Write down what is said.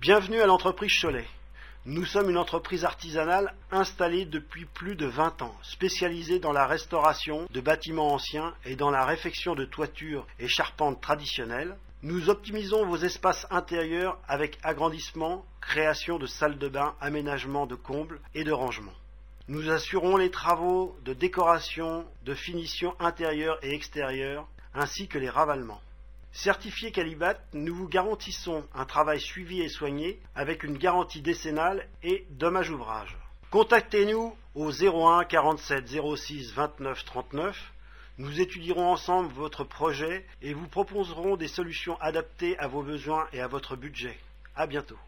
Bienvenue à l'entreprise Cholet. Nous sommes une entreprise artisanale installée depuis plus de 20 ans, spécialisée dans la restauration de bâtiments anciens et dans la réfection de toitures et charpentes traditionnelles. Nous optimisons vos espaces intérieurs avec agrandissement, création de salles de bain, aménagement de combles et de rangements. Nous assurons les travaux de décoration, de finition intérieure et extérieure, ainsi que les ravalements. Certifié Qualibat, nous vous garantissons un travail suivi et soigné avec une garantie décennale et dommage ouvrage. Contactez-nous au 01 47 06 29 39. Nous étudierons ensemble votre projet et vous proposerons des solutions adaptées à vos besoins et à votre budget. À bientôt.